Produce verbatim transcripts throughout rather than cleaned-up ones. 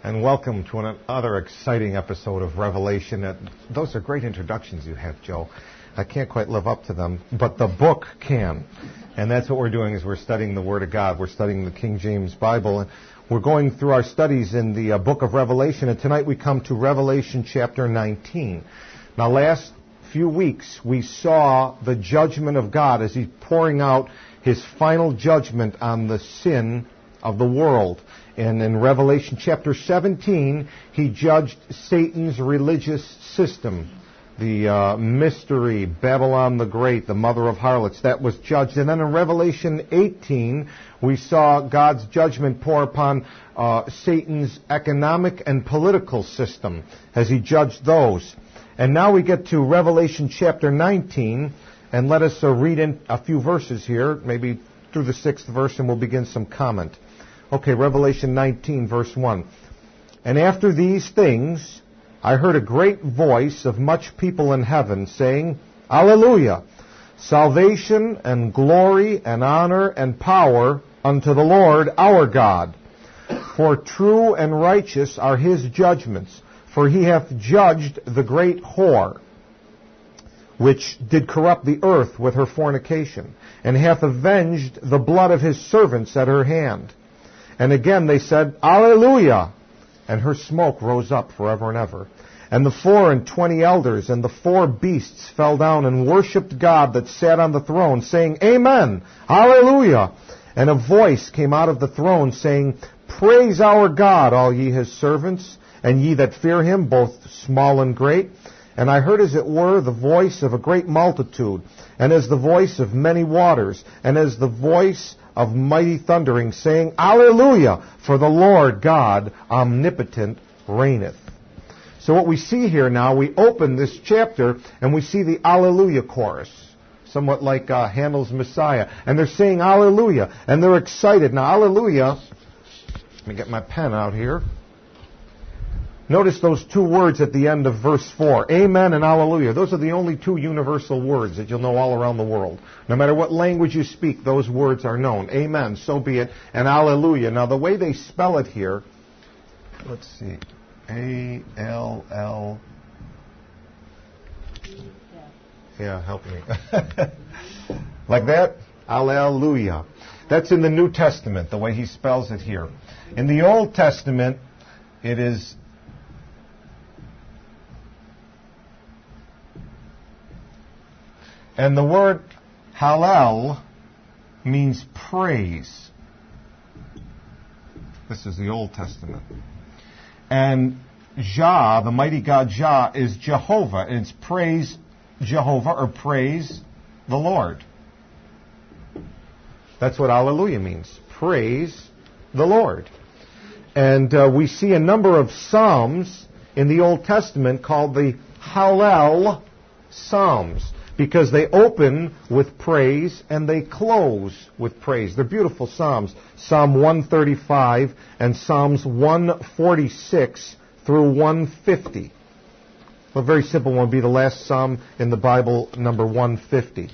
and welcome to another exciting episode of Revelation. Uh, those are great introductions you have, Joe. I can't quite live up to them, but the book can. And that's what we're doing is we're studying the Word of God. We're studying the King James Bible. And we're going through our studies in the uh, book of Revelation. And tonight we come to Revelation chapter nineteen. Now, last few weeks we saw the judgment of God as He's pouring out His final judgment on the sin of the world. And in Revelation chapter seventeen, He judged Satan's religious system. The uh, mystery, Babylon the Great, the mother of harlots, that was judged. And then in Revelation eighteen, we saw God's judgment pour upon uh, Satan's economic and political system as He judged those. And now we get to Revelation chapter nineteen, and let us uh, read in a few verses here, maybe through the sixth verse, and we'll begin some comment. Okay, Revelation nineteen, verse one. And after these things, I heard a great voice of much people in heaven saying, Alleluia! Salvation and glory and honor and power unto the Lord our God. For true and righteous are His judgments, for He hath judged the great whore, which did corrupt the earth with her fornication, and hath avenged the blood of His servants at her hand. And again they said, Alleluia! And her smoke rose up forever and ever. And the four and twenty elders and the four beasts fell down and worshipped God that sat on the throne, saying, Amen! Alleluia! And a voice came out of the throne, saying, Praise our God, all ye His servants, and ye that fear Him, both small and great. And I heard as it were the voice of a great multitude, and as the voice of many waters, and as the voice of mighty thundering, saying, Alleluia! For the Lord God omnipotent reigneth. So what we see here now, we open this chapter, and we see the Alleluia chorus, somewhat like uh, Handel's Messiah. And they're saying Alleluia, and they're excited. Now, Alleluia, let me get my pen out here. Notice those two words at the end of verse four, Amen and Alleluia. Those are the only two universal words that you'll know all around the world. No matter what language you speak, those words are known. Amen, so be it, and Alleluia. Now, the way they spell it here, let's see, A L L. Yeah, help me. Like that? Alleluia. That's in the New Testament, the way he spells it here. In the Old Testament, it is and the word Hallel means praise. This is the Old Testament. And Jah, the mighty God Jah, is Jehovah. And it's praise Jehovah or praise the Lord. That's what Alleluia means. Praise the Lord. And uh, we see a number of psalms in the Old Testament called the Hallel Psalms, because they open with praise and they close with praise. They're beautiful psalms. Psalm one thirty-five and Psalms one forty-six through one fifty. A very simple one would be the last psalm in the Bible, number one fifty.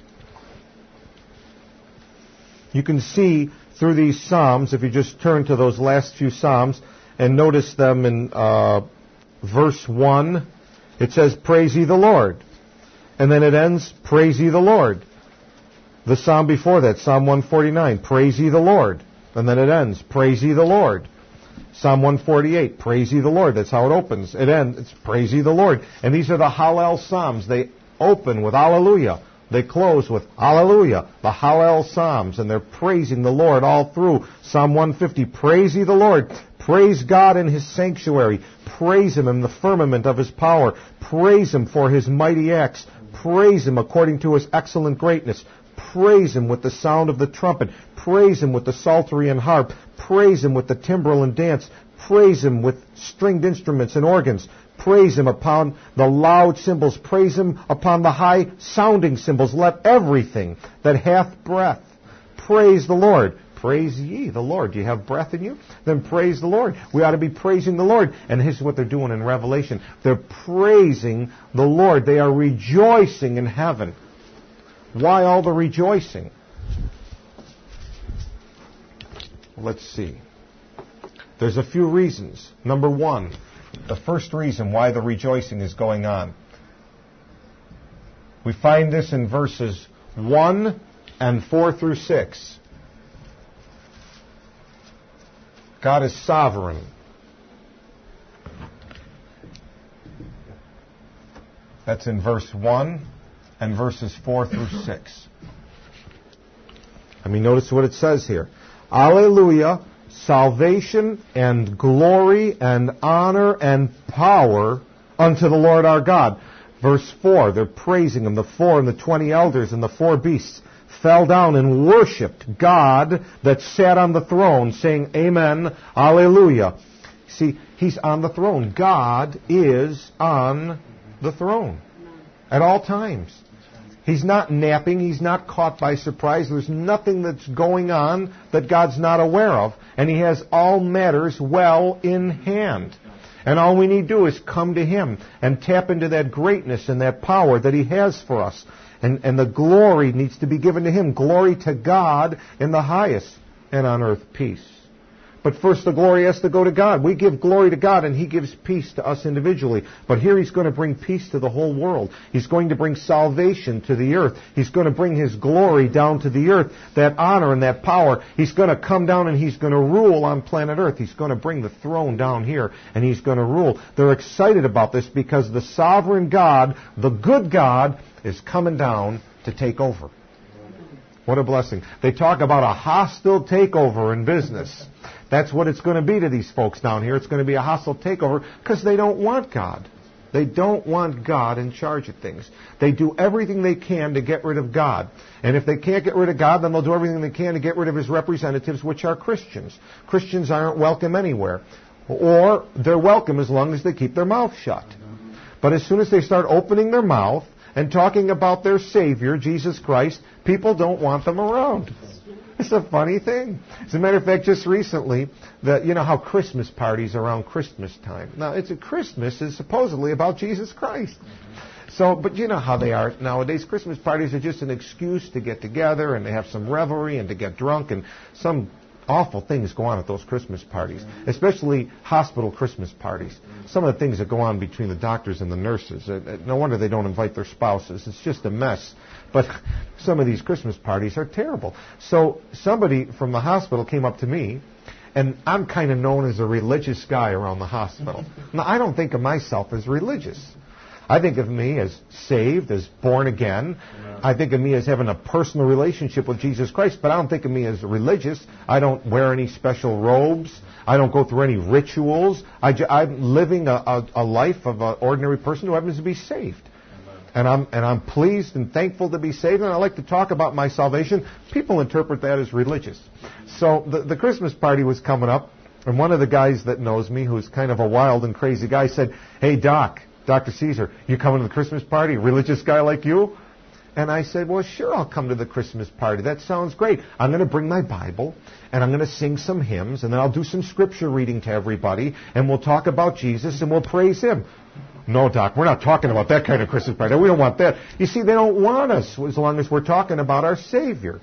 You can see through these psalms, if you just turn to those last few psalms and notice them in uh, verse one, it says, Praise ye the Lord. And then it ends, Praise ye the Lord. The psalm before that, Psalm one forty-nine, Praise ye the Lord. And then it ends, Praise ye the Lord. Psalm one forty-eight, Praise ye the Lord. That's how it opens. It ends, it's Praise ye the Lord. And these are the Hallel Psalms. They open with Alleluia. They close with Alleluia, the Hallel Psalms. And they're praising the Lord all through. Psalm one fifty, Praise ye the Lord. Praise God in His sanctuary. Praise Him in the firmament of His power. Praise Him for His mighty acts. Praise Him according to His excellent greatness. Praise Him with the sound of the trumpet. Praise Him with the psaltery and harp. Praise Him with the timbrel and dance. Praise Him with stringed instruments and organs. Praise Him upon the loud cymbals. Praise Him upon the high sounding cymbals. Let everything that hath breath praise the Lord. Praise ye the Lord. Do you have breath in you? Then praise the Lord. We ought to be praising the Lord. And here's what they're doing in Revelation. They're praising the Lord. They are rejoicing in heaven. Why all the rejoicing? Let's see. There's a few reasons. Number one, the first reason why the rejoicing is going on. We find this in verses one and four through six. God is sovereign. That's in verse one and verses four through six. I mean, notice what it says here. Alleluia, salvation and glory and honor and power unto the Lord our God. Verse four, they're praising him. The four and the twenty elders and the four beasts fell down and worshipped God that sat on the throne, saying, Amen, Alleluia. See, he's on the throne. God is on the throne at all times. He's not napping. He's not caught by surprise. There's nothing that's going on that God's not aware of. And he has all matters well in hand. And all we need to do is come to him and tap into that greatness and that power that he has for us. And, and the glory needs to be given to him. Glory to God in the highest, and on earth peace. But first the glory has to go to God. We give glory to God and he gives peace to us individually. But here he's going to bring peace to the whole world. He's going to bring salvation to the earth. He's going to bring his glory down to the earth. That honor and that power. He's going to come down and he's going to rule on planet earth. He's going to bring the throne down here and he's going to rule. They're excited about this because the sovereign God, the good God, is coming down to take over. What a blessing. They talk about a hostile takeover in business. That's what it's going to be to these folks down here. It's going to be a hostile takeover because they don't want God. They don't want God in charge of things. They do everything they can to get rid of God. And if they can't get rid of God, then they'll do everything they can to get rid of his representatives, which are Christians. Christians aren't welcome anywhere. Or they're welcome as long as they keep their mouth shut. But as soon as they start opening their mouth and talking about their Savior, Jesus Christ, people don't want them around. It's a funny thing. As a matter of fact, just recently, the, you know how Christmas parties around Christmas time. Now, it's a Christmas is supposedly about Jesus Christ. So, but you know how they are nowadays. Christmas parties are just an excuse to get together and to have some revelry and to get drunk, and some awful things go on at those Christmas parties, especially hospital Christmas parties. Some of the things that go on between the doctors and the nurses. No wonder they don't invite their spouses. It's just a mess. But some of these Christmas parties are terrible. So somebody from the hospital came up to me, and I'm kind of known as a religious guy around the hospital. Now, I don't think of myself as religious. I think of me as saved, as born again. Yeah. I think of me as having a personal relationship with Jesus Christ, but I don't think of me as religious. I don't wear any special robes. I don't go through any rituals. I ju- I'm living a, a, a life of an ordinary person who happens to be saved. And I'm and I'm pleased and thankful to be saved, and I like to talk about my salvation. People interpret that as religious. So the, the Christmas party was coming up, and one of the guys that knows me, who's kind of a wild and crazy guy, said, "Hey, Doc, Doctor Caesar, you coming to the Christmas party? A religious guy like you?" And I said, "Well, sure, I'll come to the Christmas party. That sounds great. I'm going to bring my Bible, and I'm going to sing some hymns, and then I'll do some scripture reading to everybody, and we'll talk about Jesus, and we'll praise him." "No, Doc, we're not talking about that kind of Christmas party. We don't want that." You see, they don't want us as long as we're talking about our Savior.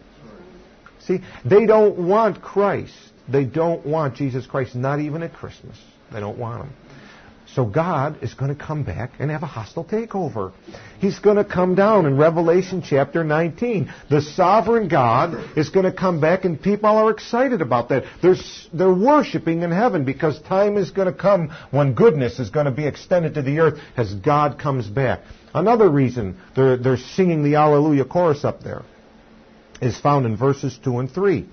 See, they don't want Christ. They don't want Jesus Christ, not even at Christmas. They don't want him. So God is going to come back and have a hostile takeover. He's going to come down in Revelation chapter nineteen. The sovereign God is going to come back, and people are excited about that. They're, they're worshiping in heaven because time is going to come when goodness is going to be extended to the earth as God comes back. Another reason they're, they're singing the Alleluia chorus up there is found in verses two and three.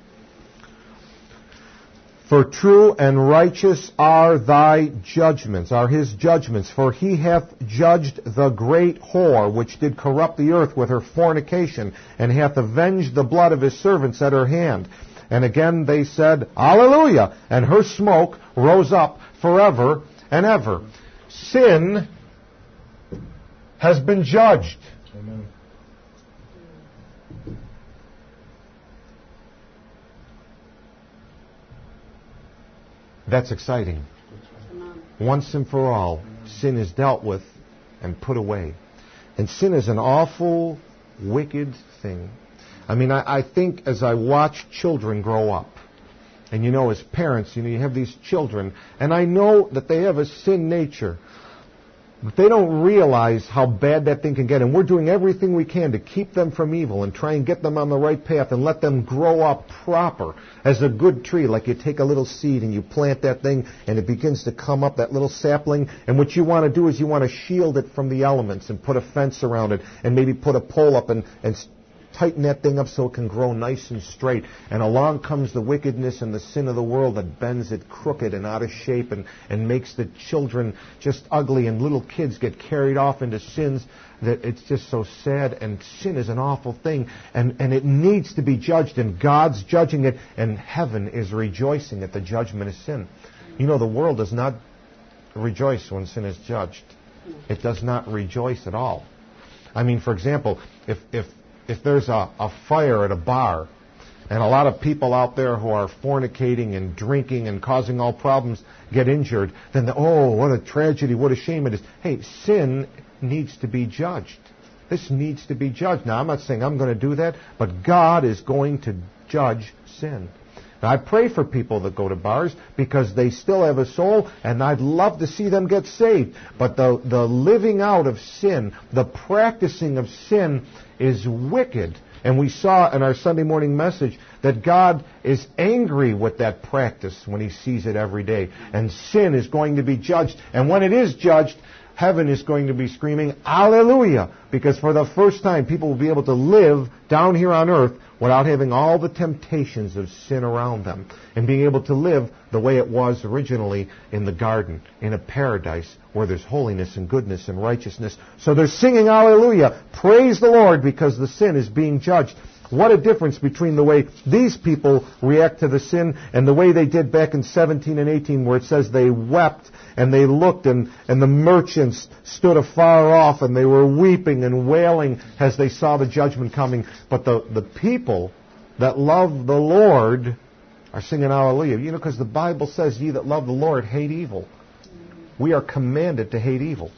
"For true and righteous are thy judgments," are his judgments. "For he hath judged the great whore, which did corrupt the earth with her fornication, and hath avenged the blood of his servants at her hand." And again they said, "Alleluia!" And her smoke rose up forever and ever. Sin has been judged. Amen. That's exciting. Once and for all, sin is dealt with and put away. And sin is an awful, wicked thing. I mean, I, I think as I watch children grow up, And you know, as parents, you know, you have these children, and I know that they have a sin nature. But they don't realize how bad that thing can get. And we're doing everything we can to keep them from evil and try and get them on the right path and let them grow up proper as a good tree. Like you take a little seed and you plant that thing and it begins to come up, that little sapling. And what you want to do is you want to shield it from the elements and put a fence around it and maybe put a pole up and, and tighten that thing up so it can grow nice and straight. And along comes the wickedness and the sin of the world that bends it crooked and out of shape and, and makes the children just ugly, and little kids get carried off into sins that it's just so sad. And sin is an awful thing, and, and it needs to be judged, and God's judging it, and heaven is rejoicing at the judgment of sin. You know, the world does not rejoice when sin is judged. It does not rejoice at all. I mean, for example, if if If there's a, a fire at a bar and a lot of people out there who are fornicating and drinking and causing all problems get injured, then, the, oh, what a tragedy, what a shame it is. Hey, sin needs to be judged. This needs to be judged. Now, I'm not saying I'm going to do that, but God is going to judge sin. Now, I pray for people that go to bars because they still have a soul, and I'd love to see them get saved. But the, the living out of sin, the practicing of sin is wicked. And we saw in our Sunday morning message that God is angry with that practice when He sees it every day. And sin is going to be judged. And when it is judged, heaven is going to be screaming, Hallelujah! Because for the first time, people will be able to live down here on earth without having all the temptations of sin around them, and being able to live the way it was originally in the garden, in a paradise where there's holiness and goodness and righteousness. So they're singing Hallelujah, praise the Lord, because the sin is being judged. What a difference between the way these people react to the sin and the way they did back in seventeen and eighteen, where it says they wept and they looked, and, and the merchants stood afar off and they were weeping and wailing as they saw the judgment coming. But the, the people that love the Lord are singing Hallelujah. You know, because the Bible says, ye that love the Lord hate evil. We are commanded to hate evil.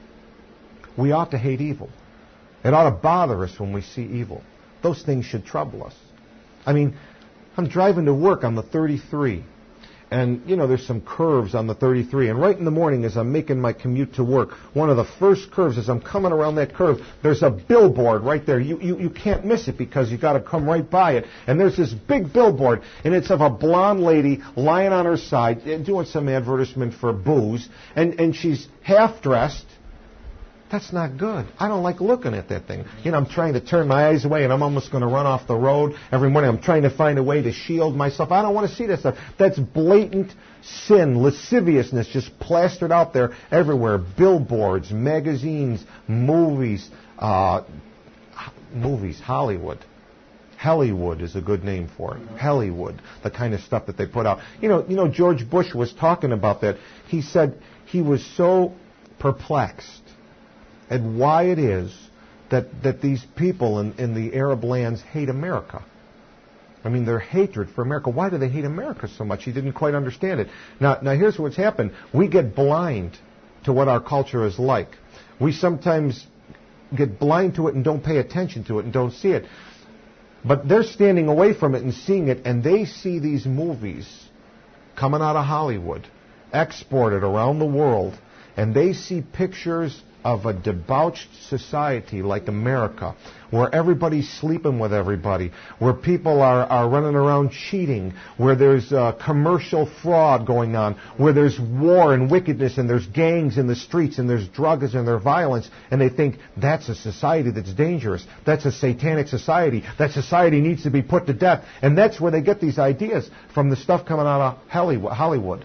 We ought to hate evil. It ought to bother us when we see evil. Those things should trouble us. I mean, I'm driving to work on the thirty-three. And, you know, there's some curves on the thirty-three. And right in the morning as I'm making my commute to work, one of the first curves, as I'm coming around that curve, there's a billboard right there. You you, you can't miss it because you've got to come right by it. And there's this big billboard, and it's of a blonde lady lying on her side doing some advertisement for booze. And, and she's half-dressed. That's not good. I don't like looking at that thing. You know, I'm trying to turn my eyes away, and I'm almost going to run off the road every morning. I'm trying to find a way to shield myself. I don't want to see that stuff. That's blatant sin, lasciviousness, just plastered out there everywhere. Billboards, magazines, movies, uh, movies, Hollywood. Hollywood is a good name for it. Hollywood, the kind of stuff that they put out. You know, you know, George Bush was talking about that. He said he was so perplexed and why it is that, that these people in, in the Arab lands hate America. I mean, their hatred for America. Why do they hate America so much? He didn't quite understand it. Now, now here's what's happened. We get blind to what our culture is like. We sometimes get blind to it and don't pay attention to it and don't see it. But they're standing away from it and seeing it, and they see these movies coming out of Hollywood, exported around the world, and they see pictures of a debauched society like America, where everybody's sleeping with everybody, where people are, are running around cheating, where there's uh, commercial fraud going on, where there's war and wickedness, and there's gangs in the streets, and there's drugs and there's violence, and they think that's a society that's dangerous. That's a satanic society. That society needs to be put to death. And that's where they get these ideas from, the stuff coming out of Hollywood.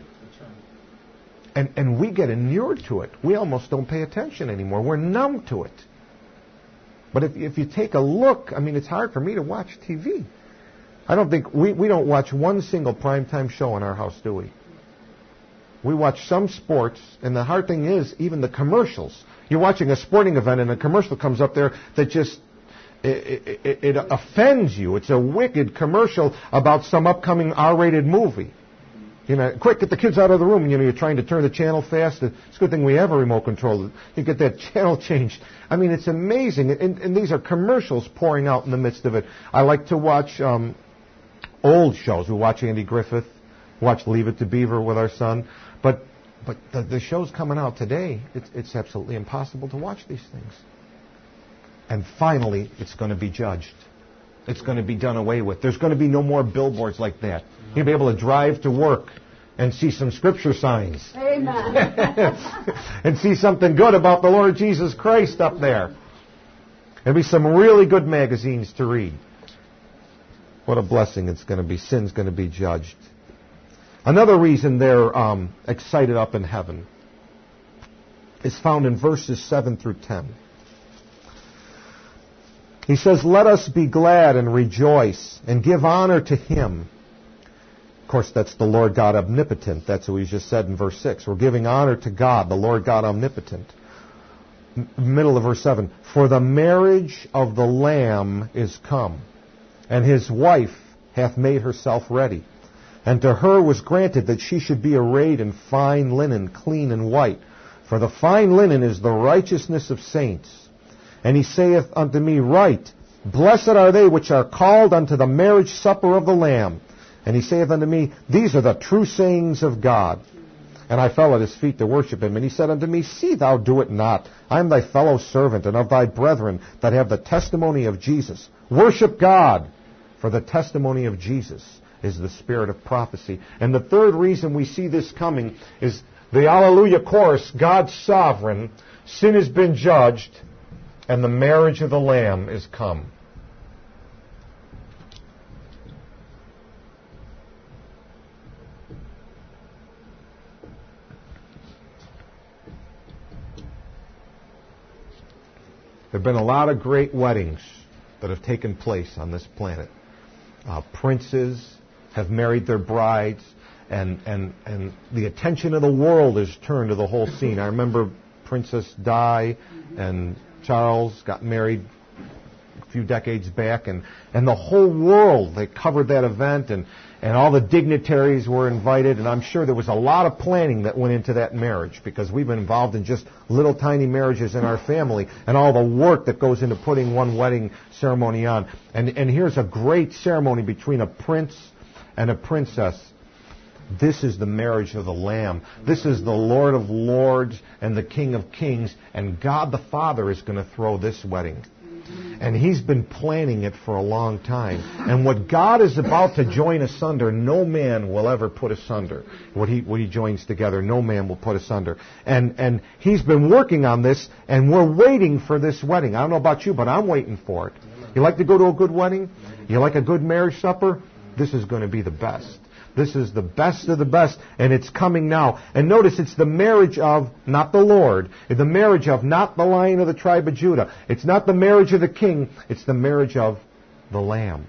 And, and we get inured to it. We almost don't pay attention anymore. We're numb to it. But if, if you take a look, I mean, it's hard for me to watch T V. I don't think, we, we don't watch one single primetime show in our house, do we? We watch some sports, and the hard thing is, even the commercials. You're watching a sporting event, and a commercial comes up there that just, it, it, it offends you. It's a wicked commercial about some upcoming R-rated movie. You know, quick, get the kids out of the room. You know, you're trying to turn the channel fast. It's a good thing we have a remote control. You get that channel changed. I mean, it's amazing. And, and these are commercials pouring out in the midst of it. I like to watch um, old shows. We watch Andy Griffith. watch Leave It to Beaver with our son. But but the, the show's coming out today. It's, it's absolutely impossible to watch these things. And finally, it's going to be judged. It's going to be done away with. There's going to be no more billboards like that. You'll be able to drive to work and see some scripture signs. Amen. And see something good about the Lord Jesus Christ up there. There'll be some really good magazines to read. What a blessing it's going to be. Sin's going to be judged. Another reason they're um, excited up in heaven is found in verses seven through ten. He says, "Let us be glad and rejoice and give honor to Him." Of course, that's the Lord God omnipotent. That's what we just said in verse six. We're giving honor to God, the Lord God omnipotent. M- middle of verse seven. "For the marriage of the Lamb is come, and His wife hath made herself ready. And to her was granted that she should be arrayed in fine linen, clean and white. For the fine linen is the righteousness of saints. And He saith unto me, Write, Blessed are they which are called unto the marriage supper of the Lamb. And He saith unto me, These are the true sayings of God. And I fell at His feet to worship Him. And He said unto me, See thou do it not. I am thy fellow servant, and of thy brethren that have the testimony of Jesus. Worship God, for the testimony of Jesus is the spirit of prophecy." And the third reason we see this coming is the Alleluia chorus, God's sovereign, sin has been judged, and the marriage of the Lamb is come. There have been a lot of great weddings that have taken place on this planet. Uh, princes have married their brides, and, and, and the attention of the world is turned to the whole scene. I remember Princess Di and Charles got married a few decades back, and, and the whole world, they covered that event, and, and all the dignitaries were invited, and I'm sure there was a lot of planning that went into that marriage, because we've been involved in just little tiny marriages in our family, and all the work that goes into putting one wedding ceremony on. And, and here's a great ceremony between a prince and a princess. This is the marriage of the Lamb. This is the Lord of Lords and the King of Kings, and God the Father is going to throw this wedding. And He's been planning it for a long time. And what God is about to join asunder, no man will ever put asunder. What He what He joins together, no man will put asunder. And and He's been working on this, and we're waiting for this wedding. I don't know about you, but I'm waiting for it. You like to go to a good wedding? You like a good marriage supper? This is going to be the best. This is the best of the best, and it's coming now. And notice, it's the marriage of, not the Lord, it's the marriage of not the Lion of the tribe of Judah. It's not the marriage of the king, it's the marriage of the Lamb.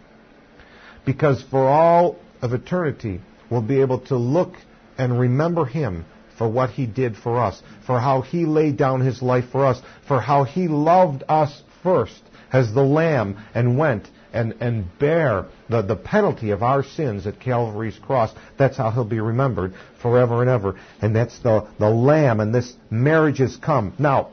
Because for all of eternity, we'll be able to look and remember Him for what He did for us, for how He laid down His life for us, for how He loved us first as the Lamb and went and, and bear the, the penalty of our sins at Calvary's cross. That's how He'll be remembered forever and ever. And that's the, the Lamb, and this marriage has come. Now,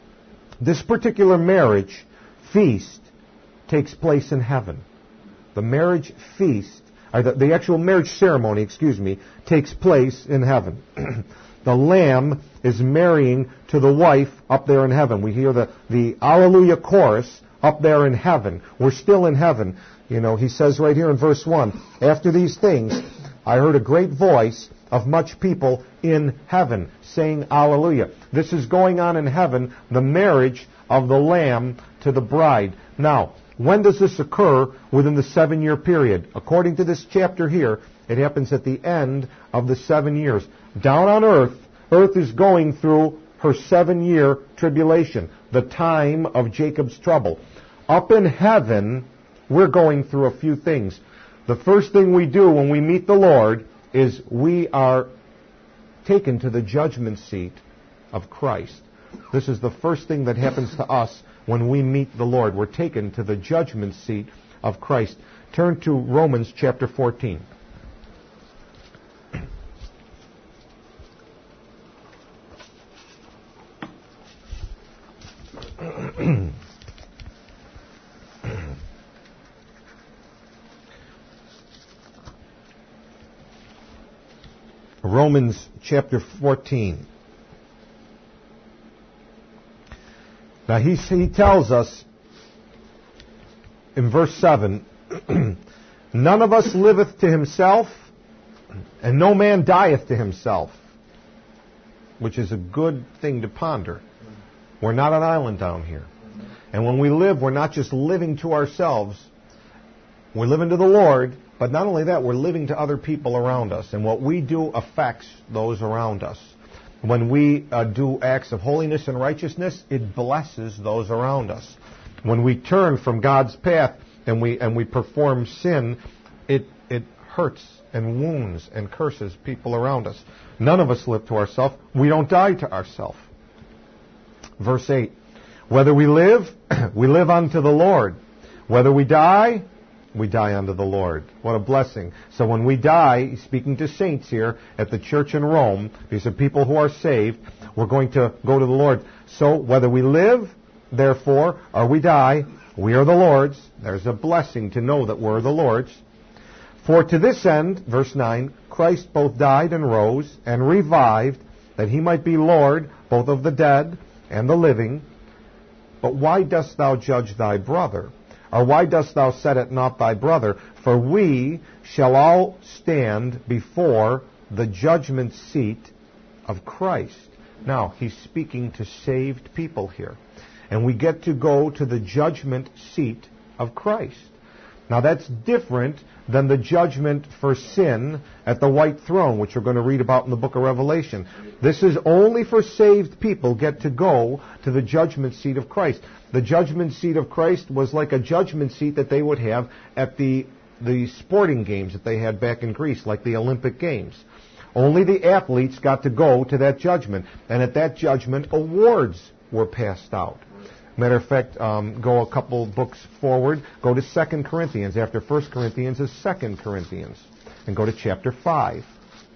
this particular marriage feast takes place in heaven. The marriage feast, or the, the actual marriage ceremony, excuse me, takes place in heaven. The Lamb is marrying to the wife up there in heaven. We hear the, the Alleluia chorus up there in heaven. We're still in heaven. You know, He says right here in verse one, "After these things, I heard a great voice of much people in heaven, saying, Alleluia." This is going on in heaven, the marriage of the Lamb to the bride. Now, when does this occur? Within the seven-year period. According to this chapter here, it happens at the end of the seven years. Down on earth, earth is going through her seven-year tribulation, the time of Jacob's trouble. Up in heaven, we're going through a few things. The first thing we do when we meet the Lord is we are taken to the judgment seat of Christ. This is the first thing that happens to us when we meet the Lord. We're taken to the judgment seat of Christ. Turn to Romans chapter fourteen. Romans chapter fourteen. Now he, he tells us in verse seven, none of us liveth to himself, and no man dieth to himself, which is a good thing to ponder. We're not an island down here. And when we live, we're not just living to ourselves. We're living to the Lord, but not only that, we're living to other people around us. And what we do affects those around us. When we uh, do acts of holiness and righteousness, it blesses those around us. When we turn from God's path and we and we perform sin, it it hurts and wounds and curses people around us. None of us live to ourselves. We don't die to ourselves. Verse eight, whether we live, we live unto the Lord. Whether we die, we die unto the Lord. What a blessing. So when we die, he's speaking to saints here at the church in Rome, these are people who are saved, we're going to go to the Lord. So whether we live, therefore, or we die, we are the Lord's. There's a blessing to know that we're the Lord's. For to this end, verse nine, Christ both died and rose and revived, that he might be Lord both of the dead and the living. But why dost thou judge thy brother? Or why dost thou set at naught thy brother? For we shall all stand before the judgment seat of Christ. Now, he's speaking to saved people here. And we get to go to the judgment seat of Christ. Now, that's different than the judgment for sin at the white throne, which we're going to read about in the book of Revelation. This is only for saved people get to go to the judgment seat of Christ. The judgment seat of Christ was like a judgment seat that they would have at the, the sporting games that they had back in Greece, like the Olympic Games. Only the athletes got to go to that judgment. And at that judgment, awards were passed out. Matter of fact, um, go a couple books forward. Go to Second Corinthians. After First Corinthians is Second Corinthians. And go to chapter five.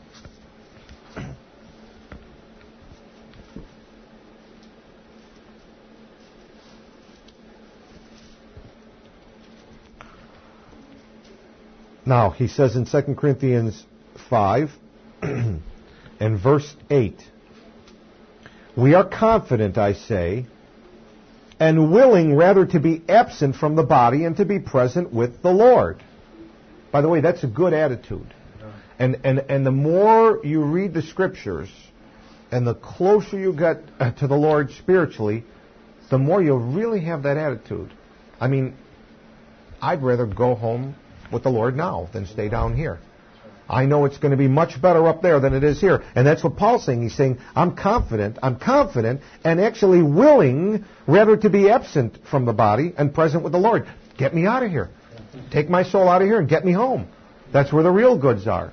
Now, he says in Second Corinthians five and verse eight, we are confident, I say, and willing rather to be absent from the body and to be present with the Lord. By the way, that's a good attitude. And, and, and the more you read the Scriptures and the closer you get to the Lord spiritually, the more you'll really have that attitude. I mean, I'd rather go home with the Lord now than stay down here. I know it's going to be much better up there than it is here. And that's what Paul's saying. He's saying, I'm confident, I'm confident, and actually willing rather to be absent from the body and present with the Lord. Get me out of here. Take my soul out of here and get me home. That's where the real goods are.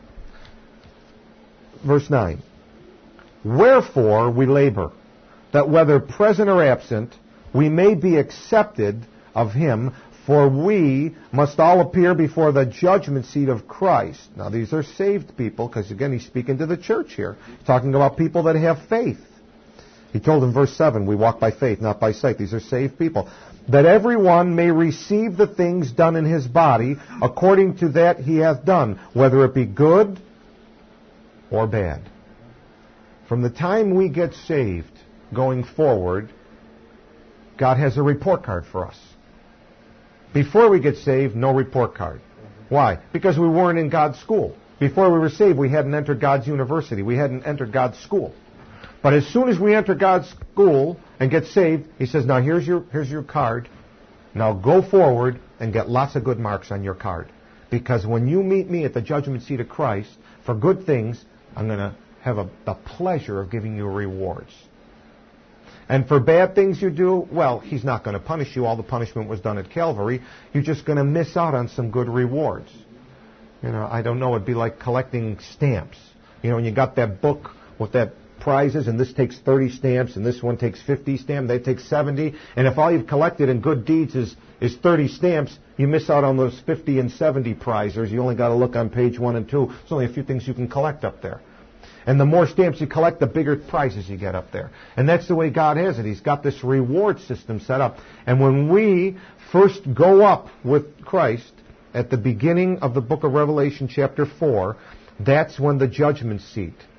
Verse nine. Wherefore we labor, that whether present or absent, we may be accepted of him. For we must all appear before the judgment seat of Christ. Now, these are saved people, because, again, he's speaking to the church here. He's talking about people that have faith. He told in verse seven, we walk by faith, not by sight. These are saved people. That everyone may receive the things done in his body according to that he hath done, whether it be good or bad. From the time we get saved going forward, God has a report card for us. Before we get saved, no report card. Why? Because we weren't in God's school. Before we were saved, we hadn't entered God's university. We hadn't entered God's school. But as soon as we enter God's school and get saved, he says, now here's your, here's your card. Now go forward and get lots of good marks on your card. Because when you meet me at the judgment seat of Christ, for good things, I'm going to have a, the pleasure of giving you rewards. And for bad things you do, well, he's not going to punish you. All the punishment was done at Calvary. You're just going to miss out on some good rewards. You know, I don't know. It'd be like collecting stamps. You know, when you got that book with that prizes, and this takes thirty stamps, and this one takes fifty stamps, they take seventy. And if all you've collected in good deeds is, is thirty stamps, you miss out on those fifty and seventy prizes. You only got to look on page one and two. There's only a few things you can collect up there. And the more stamps you collect, the bigger prizes you get up there. And that's the way God has it. He's got this reward system set up. And when we first go up with Christ at the beginning of the book of Revelation chapter four, that's when the judgment seat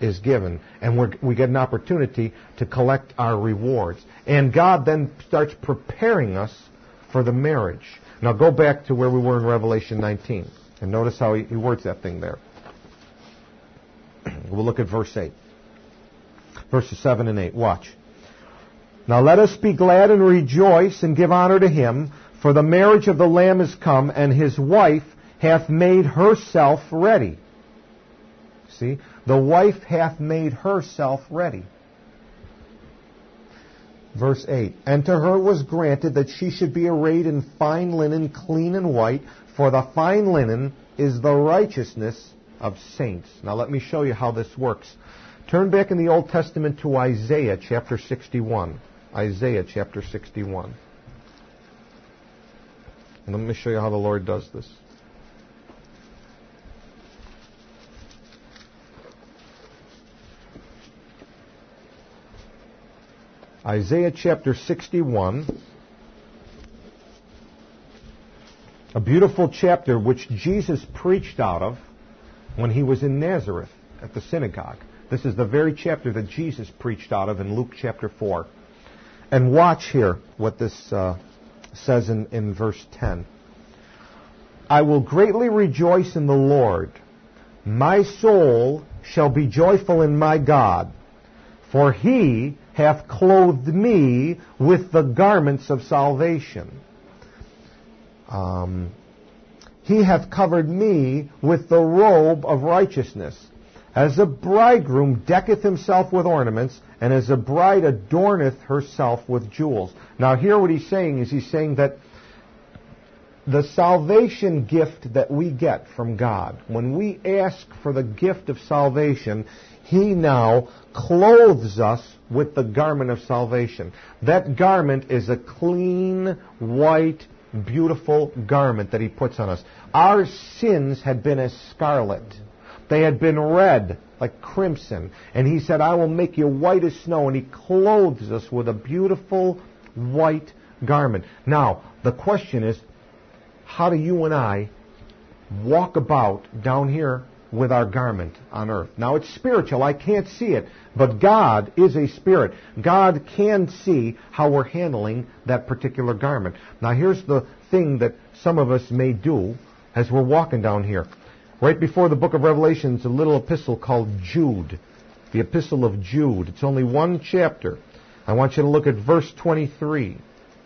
is given, and we're, we get an opportunity to collect our rewards. And God then starts preparing us for the marriage. Now go back to where we were in Revelation nineteen, and notice how he, he words that thing there. We'll look at verse eight. Verses seven and eight. Watch. Now let us be glad and rejoice and give honor to him, for the marriage of the Lamb is come, and his wife hath made herself ready. See? The wife hath made herself ready. Verse eight. And to her was granted that she should be arrayed in fine linen, clean and white, for the fine linen is the righteousness of saints. Now let me show you how this works. Turn back in the Old Testament to Isaiah chapter sixty-one. Isaiah chapter sixty-one. And let me show you how the Lord does this. Isaiah chapter sixty-one, a beautiful chapter which Jesus preached out of when he was in Nazareth at the synagogue. This is the very chapter that Jesus preached out of in Luke chapter four. And watch here what this uh, says in, in verse ten. I will greatly rejoice in the Lord. My soul shall be joyful in my God, for he hath clothed me with the garments of salvation. Um, he hath covered me with the robe of righteousness. As a bridegroom decketh himself with ornaments, and as a bride adorneth herself with jewels. Now here what he's saying is he's saying that the salvation gift that we get from God, when we ask for the gift of salvation, he now clothes us with the garment of salvation. That garment is a clean, white, beautiful garment that he puts on us. Our sins had been as scarlet. They had been red, like crimson. And he said, I will make you white as snow. And he clothes us with a beautiful white garment. Now, the question is, how do you and I walk about down here with our garment on earth? Now, it's spiritual. I can't see it. But God is a spirit. God can see how we're handling that particular garment. Now, here's the thing that some of us may do as we're walking down here. Right before the book of Revelation is a little epistle called Jude. The epistle of Jude. It's only one chapter. I want you to look at verse twenty-three.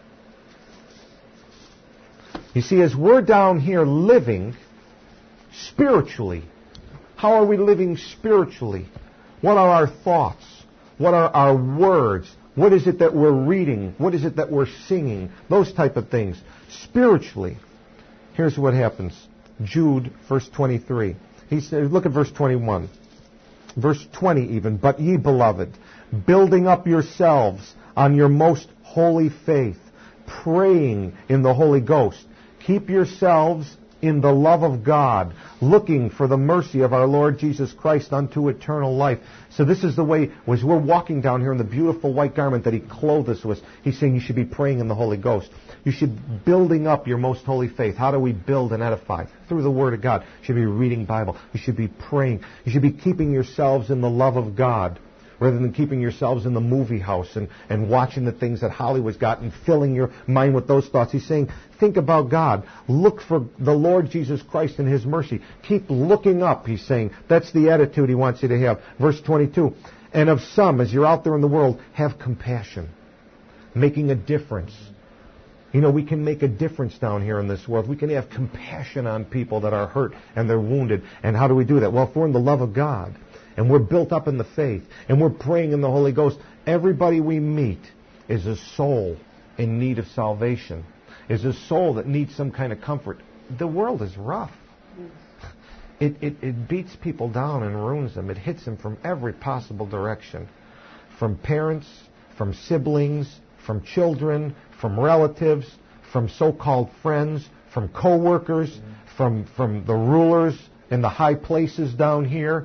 You see, as we're down here living spiritually, how are we living spiritually? What are our thoughts? What are our words? What is it that we're reading? What is it that we're singing? Those type of things. Spiritually, here's what happens. Jude, verse twenty-three. He says, look at verse twenty-one. Verse twenty even. But ye, beloved, building up yourselves on your most holy faith, praying in the Holy Ghost, keep yourselves in the love of God, looking for the mercy of our Lord Jesus Christ unto eternal life. So this is the way, as we're walking down here in the beautiful white garment that he clothed us with, he's saying you should be praying in the Holy Ghost. You should be building up your most holy faith. How do we build and edify? Through the Word of God. You should be reading Bible. You should be praying. You should be keeping yourselves in the love of God, rather than keeping yourselves in the movie house and, and watching the things that Hollywood's got and filling your mind with those thoughts. He's saying, think about God. Look for the Lord Jesus Christ and his mercy. Keep looking up, he's saying. That's the attitude he wants you to have. Verse twenty-two. And of some, as you're out there in the world, have compassion, making a difference. You know, we can make a difference down here in this world. We can have compassion on people that are hurt and they're wounded. And how do we do that? Well, if we're in the love of God, and we're built up in the faith, and we're praying in the Holy Ghost, everybody we meet is a soul in need of salvation, is a soul that needs some kind of comfort. The world is rough. It, it, it beats people down and ruins them. It hits them from every possible direction. From parents, from siblings, from children, from relatives, from so-called friends, from co-workers, from, from the rulers in the high places down here,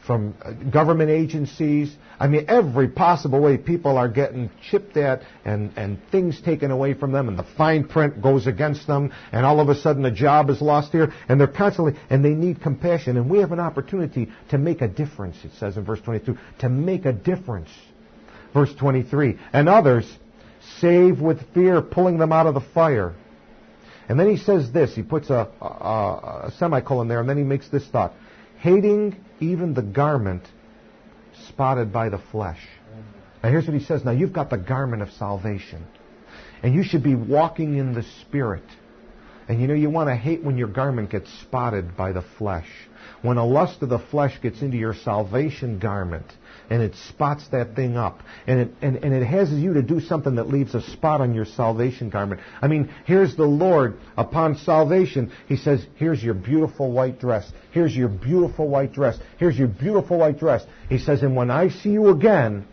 from government agencies. I mean, every possible way people are getting chipped at and, and things taken away from them, and the fine print goes against them, and all of a sudden a job is lost here, and they're constantly, and they need compassion. And we have an opportunity to make a difference, it says in verse twenty-two, to make a difference. Verse twenty-three, and others save with fear, pulling them out of the fire. And then he says this, he puts a, a, a semicolon there, and then he makes this thought, hating even the garment spotted by the flesh. Now here's what he says, now you've got the garment of salvation, and you should be walking in the Spirit. And you know, you want to hate when your garment gets spotted by the flesh. When a lust of the flesh gets into your salvation garment, and it spots that thing up, and it, and, and it has you to do something that leaves a spot on your salvation garment. I mean, here's the Lord upon salvation. He says, here's your beautiful white dress. Here's your beautiful white dress. Here's your beautiful white dress. He says, and when I see you again,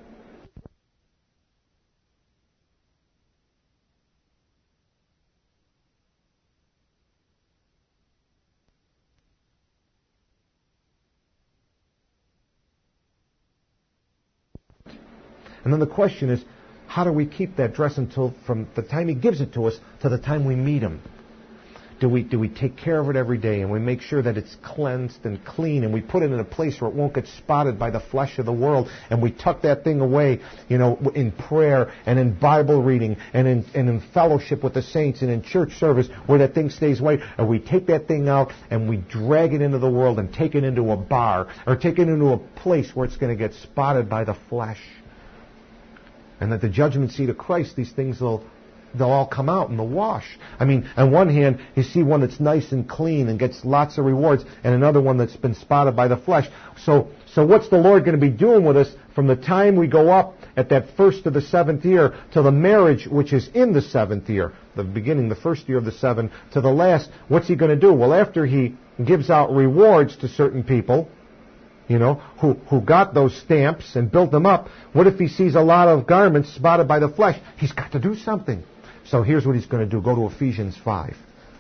and then the question is, how do we keep that dress until from the time He gives it to us to the time we meet Him? Do we do we take care of it every day, and we make sure that it's cleansed and clean, and we put it in a place where it won't get spotted by the flesh of the world, and we tuck that thing away, you know, in prayer and in Bible reading and in, and in fellowship with the saints and in church service where that thing stays away, or we take that thing out and we drag it into the world and take it into a bar or take it into a place where it's going to get spotted by the flesh. And at the judgment seat of Christ, these things will they'll all come out in the wash. I mean, on one hand, you see one that's nice and clean and gets lots of rewards, and another one that's been spotted by the flesh. So, so what's the Lord going to be doing with us from the time we go up at that first of the seventh year to the marriage, which is in the seventh year, the beginning, the first year of the seven, to the last? What's He going to do? Well, after He gives out rewards to certain people, you know, who, who got those stamps and built them up, what if He sees a lot of garments spotted by the flesh? He's got to do something. So here's what He's going to do. Go to Ephesians five.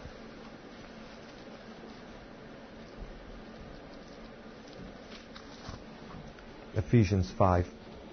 Ephesians five.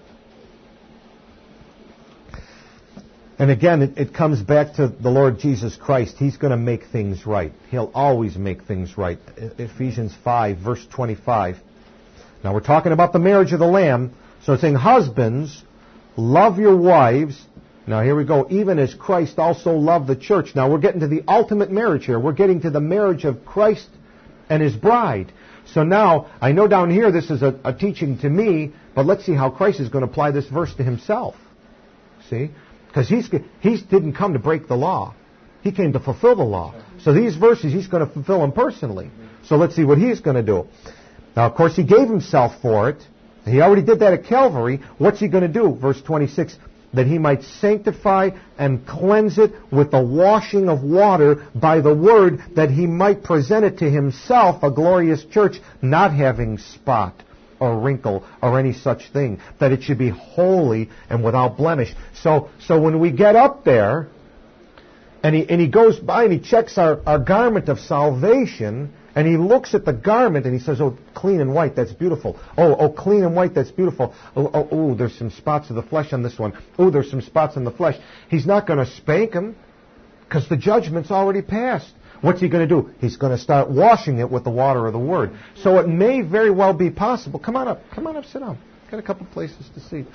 And again, it, it comes back to the Lord Jesus Christ. He's going to make things right. He'll always make things right. Ephesians five, verse twenty-five. Now we're talking about the marriage of the Lamb. So it's saying, husbands, love your wives. Now here we go. Even as Christ also loved the church. Now we're getting to the ultimate marriage here. We're getting to the marriage of Christ and His bride. So now, I know down here this is a, a teaching to me, but let's see how Christ is going to apply this verse to Himself. See? Because he's, he didn't come to break the law. He came to fulfill the law. So these verses, He's going to fulfill them personally. So let's see what He's going to do. Now, of course, He gave Himself for it. He already did that at Calvary. What's He going to do? Verse twenty-six, that He might sanctify and cleanse it with the washing of water by the word, that He might present it to Himself a glorious church, not having spot or wrinkle or any such thing, that it should be holy and without blemish. So, so when we get up there, and He, and he goes by and He checks our, our garment of salvation, and He looks at the garment and He says, oh, clean and white, that's beautiful. Oh, oh, clean and white, that's beautiful. Oh, oh, oh, there's some spots of the flesh on this one. Oh, there's some spots on the flesh. He's not going to spank him because the judgment's already passed. What's He going to do? He's going to start washing it with the water of the Word. So it may very well be possible. Come on up. Come on up, sit down. Got a couple places to see.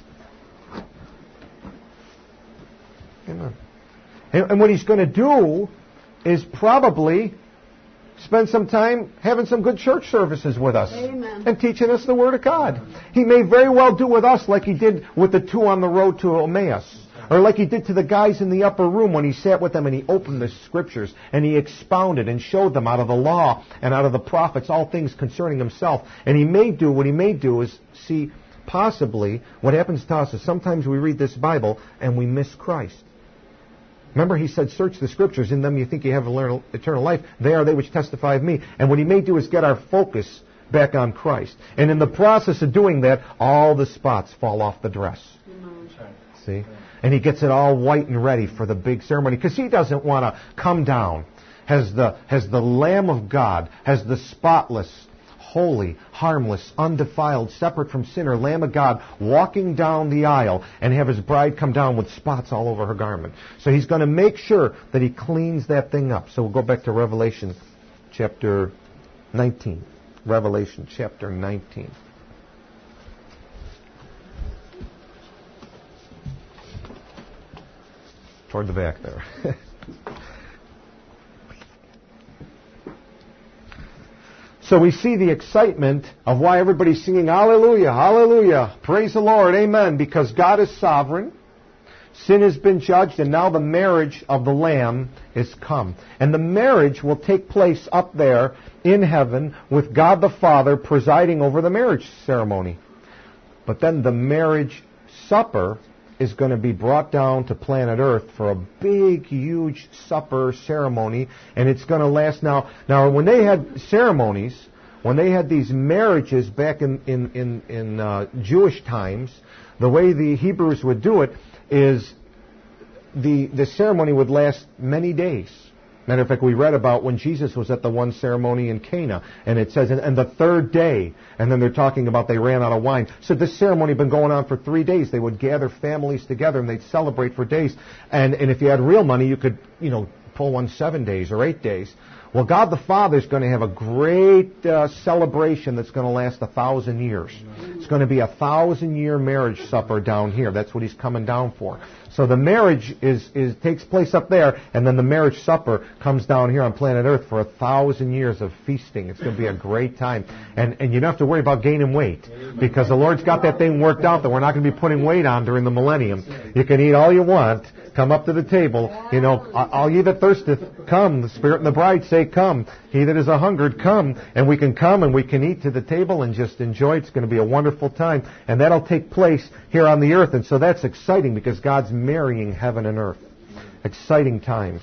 Come on. And, and what He's going to do is probably spend some time having some good church services with us. Amen. And teaching us the Word of God. He may very well do with us like He did with the two on the road to Emmaus. Or like He did to the guys in the upper room when He sat with them and He opened the Scriptures and He expounded and showed them out of the law and out of the prophets all things concerning Himself. And He may do, what He may do is, see, possibly what happens to us is sometimes we read this Bible and we miss Christ. Remember, He said, search the Scriptures. In them you think you have eternal life. They are they which testify of me. And what He may do is get our focus back on Christ. And in the process of doing that, all the spots fall off the dress. Mm-hmm. See? And He gets it all white and ready for the big ceremony. Because He doesn't want to come down as the, as the Lamb of God, as the spotless, holy, harmless, undefiled, separate from sinner, Lamb of God, walking down the aisle and have his bride come down with spots all over her garment. So he's going to make sure that he cleans that thing up. So we'll go back to Revelation chapter nineteen. Revelation chapter nineteen. Toward the back there. So we see the excitement of why everybody's singing hallelujah, hallelujah, praise the Lord, amen, because God is sovereign, sin has been judged, and now the marriage of the Lamb is come. And the marriage will take place up there in heaven with God the Father presiding over the marriage ceremony. But then the marriage supper is going to be brought down to planet Earth for a big, huge supper ceremony, and it's going to last now. Now, when they had ceremonies, when they had these marriages back in in in, in uh, Jewish times, the way the Hebrews would do it is the the ceremony would last many days. Matter of fact, we read about when Jesus was at the one ceremony in Cana, and it says, and, and the third day, and then they're talking about they ran out of wine. So this ceremony had been going on for three days. They would gather families together, and they'd celebrate for days. And, and if you had real money, you could, you know, pull one seven days or eight days. Well, God the Father is going to have a great uh, celebration that's going to last a thousand years. It's going to be a thousand-year marriage supper down here. That's what He's coming down for. So the marriage is, is takes place up there, and then the marriage supper comes down here on planet Earth for a thousand years of feasting. It's going to be a great time. And, and you don't have to worry about gaining weight, because the Lord's got that thing worked out that we're not going to be putting weight on during the millennium. You can eat all you want. Come up to the table. You know, all ye that thirsteth, come. The Spirit and the bride say, come. He that is a hungered, come. And we can come and we can eat to the table and just enjoy. It's going to be a wonderful time. And that'll take place here on the earth. And so that's exciting because God's marrying heaven and earth. Exciting times.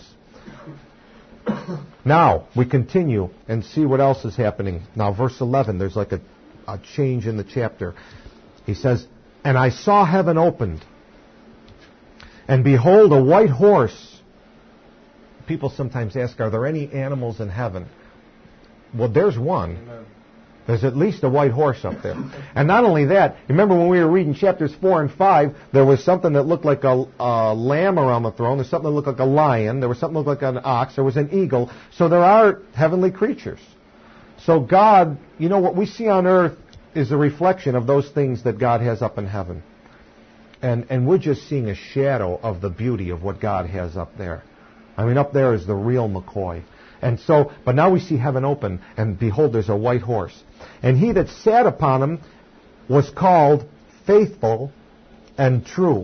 Now, we continue and see what else is happening. Now, verse eleven, there's like a, a change in the chapter. He says, and I saw heaven opened, and behold, a white horse. People sometimes ask, are there any animals in heaven? Well, there's one. Amen. There's at least a white horse up there. And not only that, remember when we were reading chapters four and five, there was something that looked like a, a lamb around the throne. There's something that looked like a lion. There was something that looked like an ox. There was an eagle. So there are heavenly creatures. So God, you know, what we see on earth is a reflection of those things that God has up in heaven. And and we're just seeing a shadow of the beauty of what God has up there. I mean, up there is the real McCoy. And so, but now we see heaven open, and behold, there's a white horse. And he that sat upon him was called Faithful and True.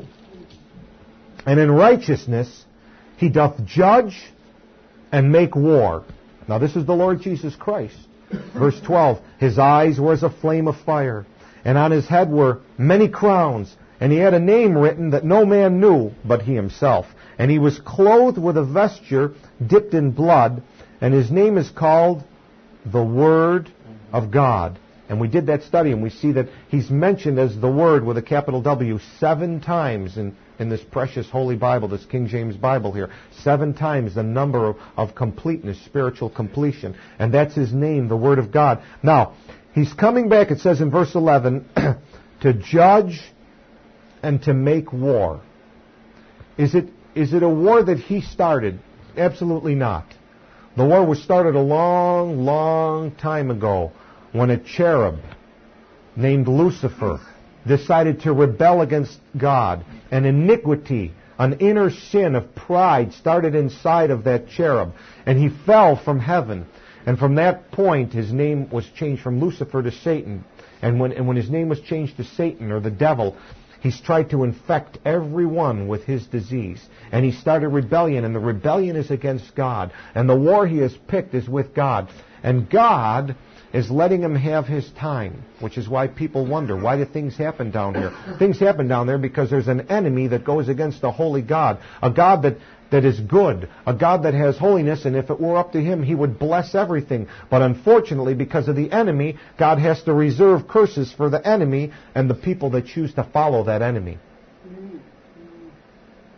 And in righteousness he doth judge and make war. Now this is the Lord Jesus Christ. Verse twelve, his eyes were as a flame of fire, and on his head were many crowns. And he had a name written that no man knew but he himself. And he was clothed with a vesture dipped in blood, and his name is called the Word of God. And we did that study, and we see that he's mentioned as the Word with a capital W seven times in, in this precious Holy Bible, this King James Bible here. Seven times the number of, of completeness, spiritual completion. And that's his name, the Word of God. Now, he's coming back, it says in verse eleven, to judge and to make war. Is it is it a war that he started? Absolutely not. The war was started a long, long time ago when a cherub named Lucifer decided to rebel against God. An iniquity, an inner sin of pride started inside of that cherub. And he fell from heaven. And from that point, his name was changed from Lucifer to Satan. And when, and when his name was changed to Satan, or the devil, he's tried to infect everyone with his disease. And he started rebellion, and the rebellion is against God. And the war he has picked is with God. And God is letting him have his time, which is why people wonder, why do things happen down here? Things happen down there because there's an enemy that goes against a holy God, a God that that is good, a God that has holiness, and if it were up to him, he would bless everything. But unfortunately, because of the enemy, God has to reserve curses for the enemy and the people that choose to follow that enemy. And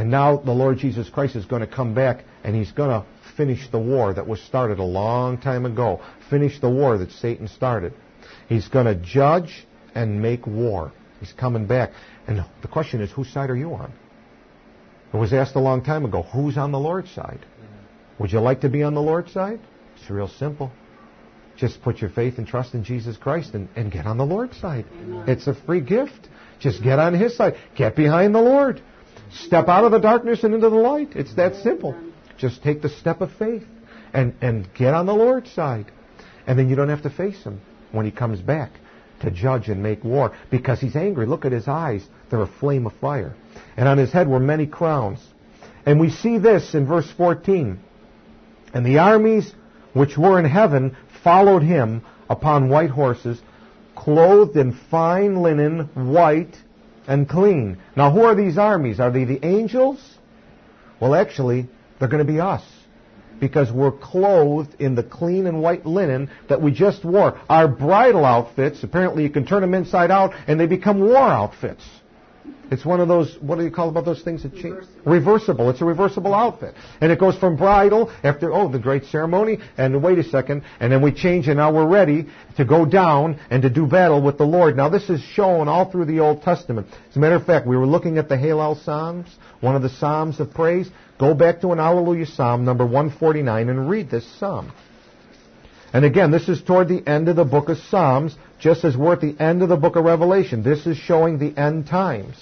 And now the Lord Jesus Christ is going to come back, and He's going to finish the war that was started a long time ago. Finish the war that Satan started. He's going to judge and make war. He's coming back. And the question is, whose side are you on? It was asked a long time ago, who's on the Lord's side? Would you like to be on the Lord's side? It's real simple. Just put your faith and trust in Jesus Christ and, and get on the Lord's side. Amen. It's a free gift. Just get on His side. Get behind the Lord. Step out of the darkness and into the light. It's that simple. Just take the step of faith and, and get on the Lord's side. And then you don't have to face Him when He comes back to judge and make war, because He's angry. Look at His eyes. They're a flame of fire. And on His head were many crowns. And we see this in verse fourteen. And the armies which were in heaven followed Him upon white horses, clothed in fine linen, white and clean. Now, who are these armies? Are they the angels? Well, actually, they're going to be us, because we're clothed in the clean and white linen that we just wore. Our bridal outfits, apparently you can turn them inside out and they become war outfits. It's one of those, what do you call about those things that change? Reversible. Reversible. It's a reversible outfit. And it goes from bridal after, oh, the great ceremony, and wait a second, and then we change and now we're ready to go down and to do battle with the Lord. Now this is shown all through the Old Testament. As a matter of fact, we were looking at the Hallel Psalms, one of the Psalms of praise. Go back to an Hallelujah Psalm, number one forty-nine, and read this Psalm. And again, this is toward the end of the book of Psalms, just as we're at the end of the book of Revelation. This is showing the end times.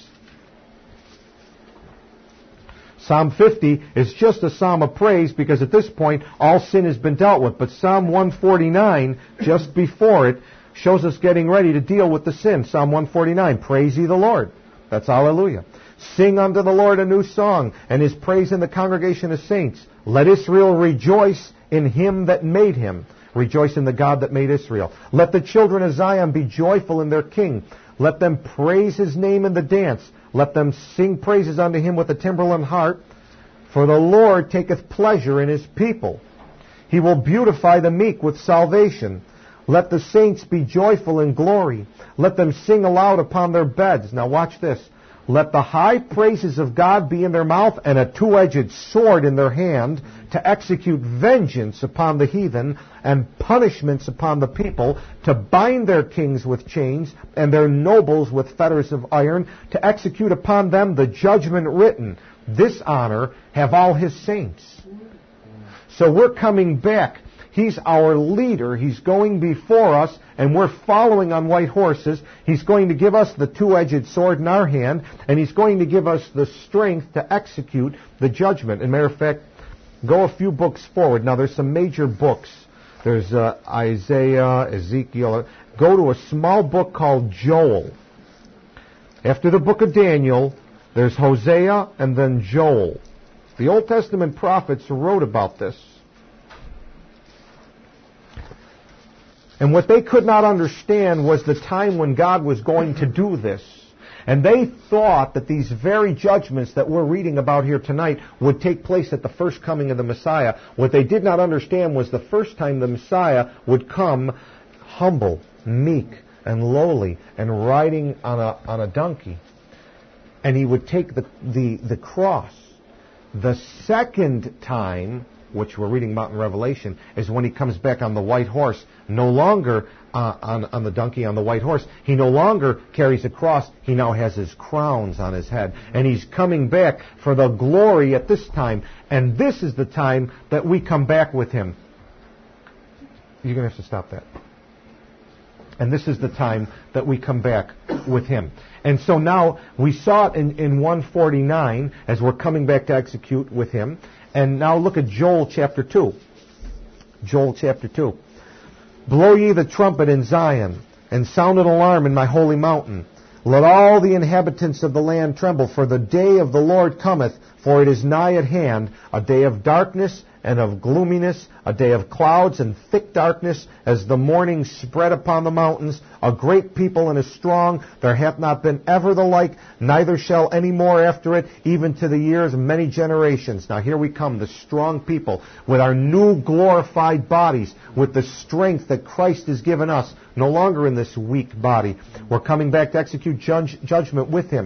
Psalm fifty is just a psalm of praise, because at this point all sin has been dealt with. But Psalm one forty-nine, just before it, shows us getting ready to deal with the sin. Psalm one forty-nine, praise ye the Lord. That's hallelujah. Sing unto the Lord a new song, and His praise in the congregation of saints. Let Israel rejoice in Him that made him. Rejoice in the God that made Israel. Let the children of Zion be joyful in their King. Let them praise His name in the dance. Let them sing praises unto Him with a timbrel and harp. For the Lord taketh pleasure in His people. He will beautify the meek with salvation. Let the saints be joyful in glory. Let them sing aloud upon their beds. Now watch this. Let the high praises of God be in their mouth, and a two-edged sword in their hand, to execute vengeance upon the heathen and punishments upon the people, to bind their kings with chains and their nobles with fetters of iron, to execute upon them the judgment written. This honor have all His saints. So we're coming back. He's our leader. He's going before us, and we're following on white horses. He's going to give us the two-edged sword in our hand, and He's going to give us the strength to execute the judgment. As a matter of fact, go a few books forward. Now, there's some major books. There's uh, Isaiah, Ezekiel. Go to a small book called Joel. After the book of Daniel, there's Hosea and then Joel. The Old Testament prophets wrote about this. And what they could not understand was the time when God was going to do this. And they thought that these very judgments that we're reading about here tonight would take place at the first coming of the Messiah. What they did not understand was the first time the Messiah would come humble, meek, and lowly, and riding on a, on a donkey. And He would take the, the, the cross. The second time, which we're reading about in Revelation, is when He comes back on the white horse. No longer uh, on, on the donkey, on the white horse. He no longer carries a cross. He now has His crowns on His head. And He's coming back for the glory at this time. And this is the time that we come back with Him. You're going to have to stop that. And this is the time that we come back with Him. And so now we saw it in, in one forty-nine as we're coming back to execute with Him. And now look at Joel chapter two. Joel chapter two. Blow ye the trumpet in Zion, and sound an alarm in my holy mountain. Let all the inhabitants of the land tremble, for the day of the Lord cometh, for it is nigh at hand, a day of darkness and of gloominess, a day of clouds and thick darkness, as the morning spread upon the mountains, a great people and a strong, there hath not been ever the like, neither shall any more after it, even to the years of many generations. Now here we come, the strong people, with our new glorified bodies, with the strength that Christ has given us, no longer in this weak body. We're coming back to execute judge, judgment with Him.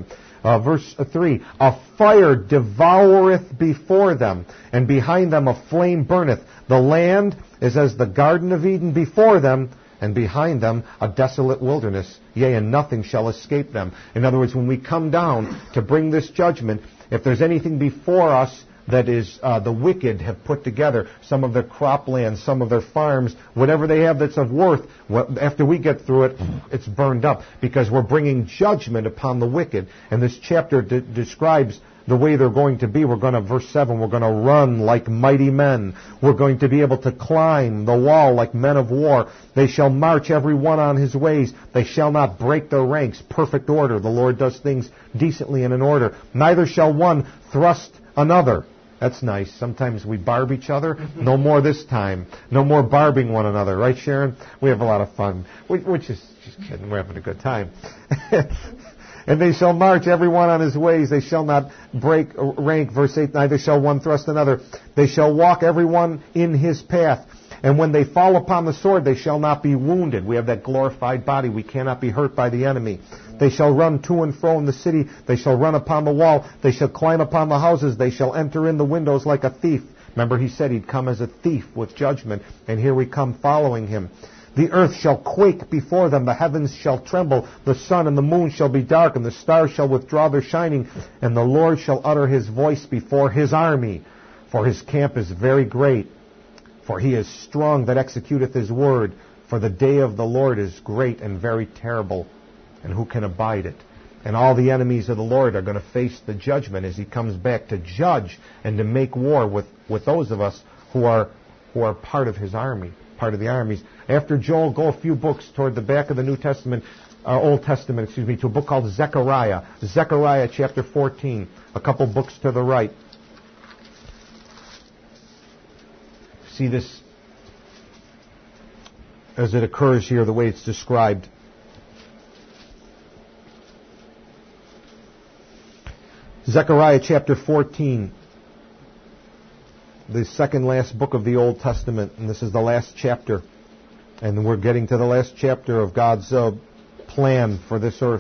Uh, verse three, a fire devoureth before them, and behind them a flame burneth. The land is as the Garden of Eden before them, and behind them a desolate wilderness. Yea, and nothing shall escape them. In other words, when we come down to bring this judgment, if there's anything before us that is uh, the wicked have put together, some of their croplands, some of their farms, whatever they have that's of worth, what, after we get through it, it's burned up, because we're bringing judgment upon the wicked. And this chapter de- describes the way they're going to be. We're going to, verse seven, we're going to run like mighty men. We're going to be able to climb the wall like men of war. They shall march every one on his ways. They shall not break their ranks. Perfect order. The Lord does things decently and in order. Neither shall one thrust another. That's nice. Sometimes we barb each other. No more this time. No more barbing one another. Right, Sharon? We have a lot of fun. We're just, just kidding. We're having a good time. And they shall march every one on his ways. They shall not break rank. Verse eight, neither shall one thrust another. They shall walk every one in his path. And when they fall upon the sword, they shall not be wounded. We have that glorified body. We cannot be hurt by the enemy. They shall run to and fro in the city. They shall run upon the wall. They shall climb upon the houses. They shall enter in the windows like a thief. Remember, he said he'd come as a thief with judgment. And here we come following him. The earth shall quake before them. The heavens shall tremble. The sun and the moon shall be dark, and the stars shall withdraw their shining. And the Lord shall utter his voice before his army. For his camp is very great. For he is strong that executeth his word. For the day of the Lord is great and very terrible. And who can abide it? And all the enemies of the Lord are going to face the judgment as he comes back to judge and to make war with, with those of us who are who are part of his army, part of the armies. After Joel, go a few books toward the back of the New Testament, uh, Old Testament, excuse me, to a book called Zechariah. Zechariah chapter fourteen, a couple books to the right. See this as it occurs here, the way it's described. Zechariah chapter fourteen, the second last book of the Old Testament, and this is the last chapter. And we're getting to the last chapter of God's uh, plan for this earth.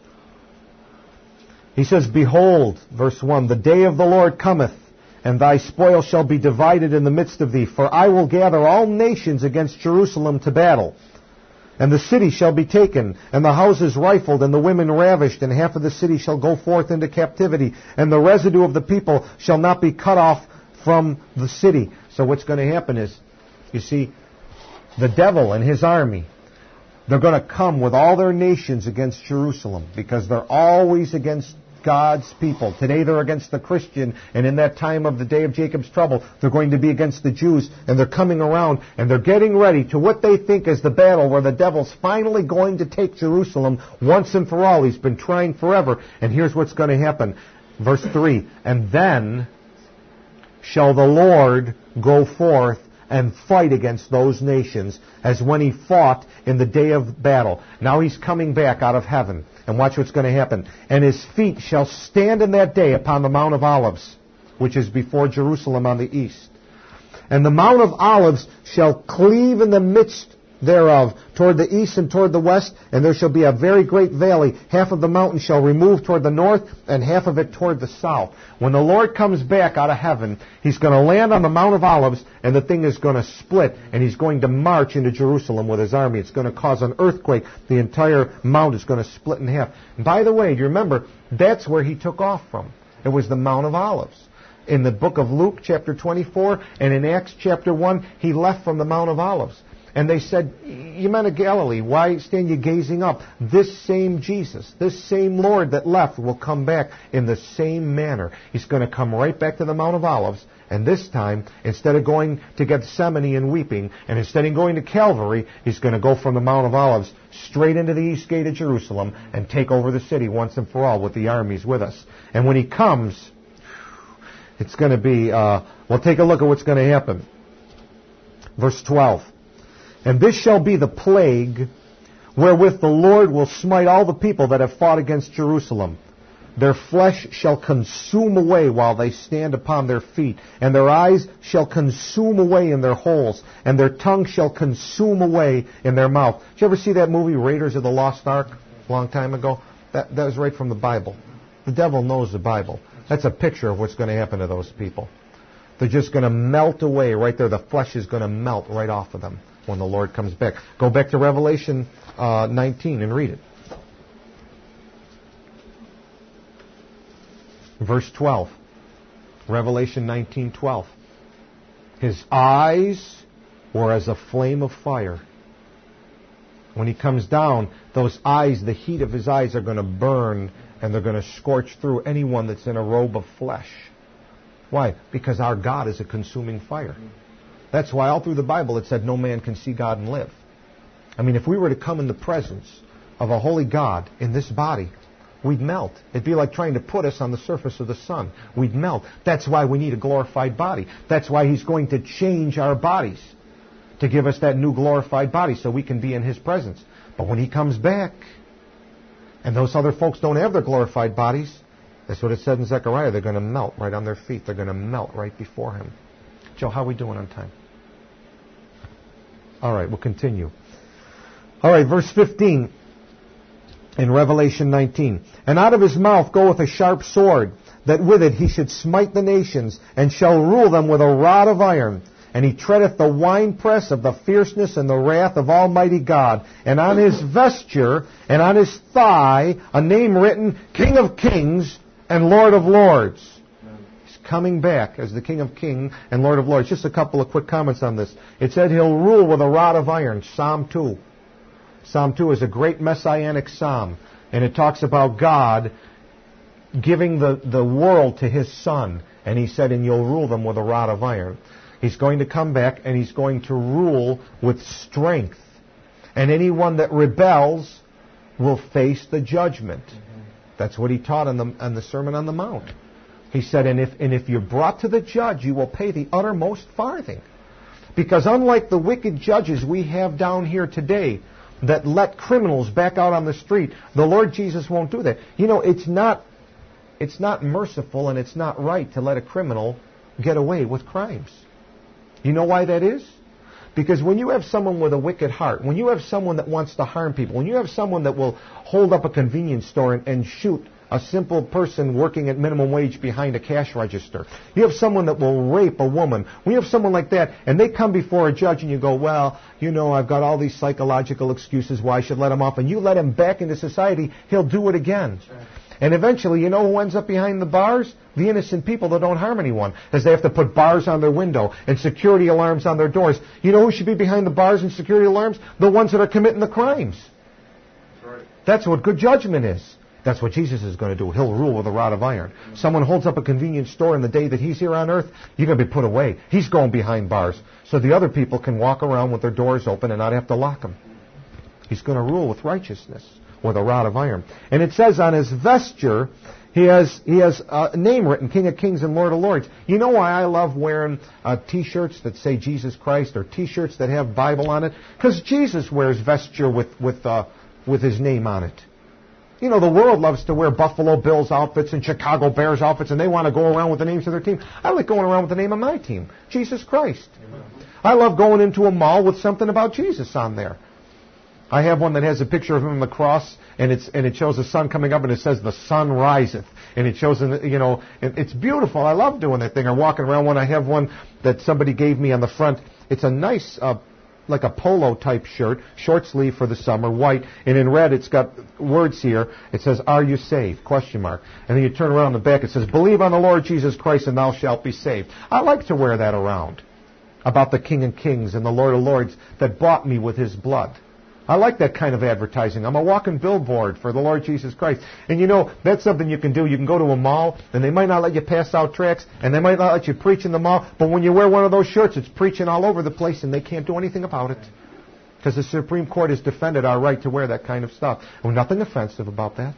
He says, behold, verse one, the day of the Lord cometh, and thy spoil shall be divided in the midst of thee. For I will gather all nations against Jerusalem to battle. And the city shall be taken, and the houses rifled, and the women ravished, and half of the city shall go forth into captivity, and the residue of the people shall not be cut off from the city. So what's going to happen is, you see, the devil and his army, they're going to come with all their nations against Jerusalem, because they're always against God's people. Today they're against the Christian, and in that time of the day of Jacob's trouble, they're going to be against the Jews, and they're coming around, and they're getting ready to what they think is the battle where the devil's finally going to take Jerusalem once and for all. He's been trying forever, and here's what's going to happen. Verse three, and then shall the Lord go forth and fight against those nations as when he fought in the day of battle. Now he's coming back out of heaven. And watch what's going to happen. And his feet shall stand in that day upon the Mount of Olives, which is before Jerusalem on the east. And the Mount of Olives shall cleave in the midst thereof, toward the east and toward the west, and there shall be a very great valley. Half of the mountain shall remove toward the north, and half of it toward the south. When the Lord comes back out of heaven, he's going to land on the Mount of Olives, and the thing is going to split, and he's going to march into Jerusalem with his army. It's going to cause an earthquake. The entire mount is going to split in half. And by the way, do you remember, that's where he took off from. It was the Mount of Olives. In the book of Luke, chapter twenty-four, and in Acts, chapter one, he left from the Mount of Olives. And they said, ye men of Galilee, why stand ye gazing up? This same Jesus, this same Lord that left will come back in the same manner. He's going to come right back to the Mount of Olives. And this time, instead of going to Gethsemane and weeping, and instead of going to Calvary, he's going to go from the Mount of Olives straight into the east gate of Jerusalem and take over the city once and for all with the armies with us. And when he comes, it's going to be, uh, well, take a look at what's going to happen. Verse twelve. And this shall be the plague wherewith the Lord will smite all the people that have fought against Jerusalem. Their flesh shall consume away while they stand upon their feet, and their eyes shall consume away in their holes, and their tongue shall consume away in their mouth. Did you ever see that movie, Raiders of the Lost Ark, a long time ago? That, that was right from the Bible. The devil knows the Bible. That's a picture of what's going to happen to those people. They're just going to melt away right there. The flesh is going to melt right off of them when the Lord comes back. Go back to Revelation uh, nineteen and read it. Verse twelve. Revelation nineteen twelve. His eyes were as a flame of fire. When he comes down, those eyes, the heat of his eyes are going to burn, and they're going to scorch through anyone that's in a robe of flesh. Why? Because our God is a consuming fire. That's why all through the Bible it said no man can see God and live. I mean, if we were to come in the presence of a holy God in this body, we'd melt. It'd be like trying to put us on the surface of the sun. We'd melt. That's why we need a glorified body. That's why He's going to change our bodies to give us that new glorified body so we can be in His presence. But when He comes back, and those other folks don't have their glorified bodies, that's what it said in Zechariah. They're going to melt right on their feet. They're going to melt right before Him. Joe, how are we doing on time? All right, we'll continue. All right, verse fifteen in Revelation nineteen. And out of his mouth goeth a sharp sword, that with it he should smite the nations, and shall rule them with a rod of iron. And he treadeth the winepress of the fierceness and the wrath of Almighty God. And on his vesture and on his thigh a name written, King of Kings and Lord of Lords. He's coming back as the King of Kings and Lord of Lords. Just a couple of quick comments on this. It said he'll rule with a rod of iron. Psalm two. Psalm two is a great messianic psalm. And it talks about God giving the, the world to His Son. And He said, and you'll rule them with a rod of iron. He's going to come back and He's going to rule with strength. And anyone that rebels will face the judgment. Mm-hmm. That's what He taught on the, on the Sermon on the Mount. He said, and if, and if you're brought to the judge, you will pay the uttermost farthing. Because unlike the wicked judges we have down here today that let criminals back out on the street, the Lord Jesus won't do that. You know, it's not, it's not merciful and it's not right to let a criminal get away with crimes. You know why that is? Because when you have someone with a wicked heart, when you have someone that wants to harm people, when you have someone that will hold up a convenience store and, and shoot a simple person working at minimum wage behind a cash register, you have someone that will rape a woman, when you have someone like that, and they come before a judge and you go, well, you know, I've got all these psychological excuses why I should let him off, and you let him back into society, he'll do it again. Right. And eventually, you know who ends up behind the bars? The innocent people that don't harm anyone, as they have to put bars on their window and security alarms on their doors. You know who should be behind the bars and security alarms? The ones that are committing the crimes. That's right. That's what good judgment is. That's what Jesus is going to do. He'll rule with a rod of iron. Mm-hmm. Someone holds up a convenience store in the day that He's here on earth, you're going to be put away. He's going behind bars so the other people can walk around with their doors open and not have to lock them. He's going to rule with righteousness, with a rod of iron. And it says on his vesture, he has he has a name written, King of Kings and Lord of Lords. You know why I love wearing uh, T-shirts that say Jesus Christ or T-shirts that have Bible on it? Because Jesus wears vesture with with uh, with His name on it. You know, the world loves to wear Buffalo Bills outfits and Chicago Bears outfits, and they want to go around with the names of their team. I like going around with the name of my team, Jesus Christ. Amen. I love going into a mall with something about Jesus on there. I have one that has a picture of Him on the cross, and it's and it shows the sun coming up, and it says the sun riseth, and it shows, you know, it, it's beautiful. I love doing that thing. I'm walking around one. I have one that somebody gave me on the front. It's a nice, uh, like a polo type shirt, short sleeve for the summer, white, and in red it's got words here. It says, "Are you saved?" Question mark. And then you turn around the back. It says, "Believe on the Lord Jesus Christ, and thou shalt be saved." I like to wear that around, about the King of Kings and the Lord of Lords that bought me with His blood. I like that kind of advertising. I'm a walking billboard for the Lord Jesus Christ. And you know, that's something you can do. You can go to a mall, and they might not let you pass out tracts, and they might not let you preach in the mall, but when you wear one of those shirts, it's preaching all over the place, and they can't do anything about it. Because the Supreme Court has defended our right to wear that kind of stuff. Well, nothing offensive about that.